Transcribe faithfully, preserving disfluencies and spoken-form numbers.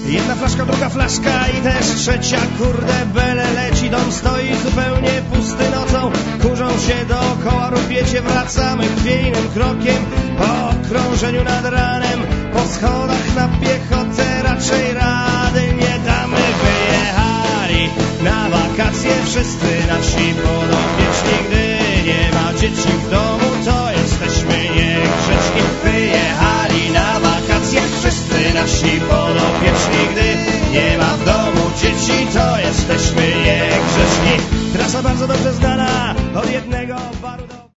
Jedna flaszka, druga flaszka i też trzecia, kurde bele leci. Dom stoi zupełnie pusty nocą, kurzą się dookoła, rupiecie. Wracamy chwiejnym krokiem po okrążeniu nad ranem. Po schodach na piechotę raczej rady nie damy. Wyjechali na wakacje wszyscy nasi podopieczni. Gdy nie ma dzieci w domu, to jesteśmy niegrzeczni. Wyjechali na wakacje wszyscy nasi podopieczni. Gdy nie ma w domu dzieci, to jesteśmy niegrzeczni. Trasa bardzo dobrze znana, od jednego baru do...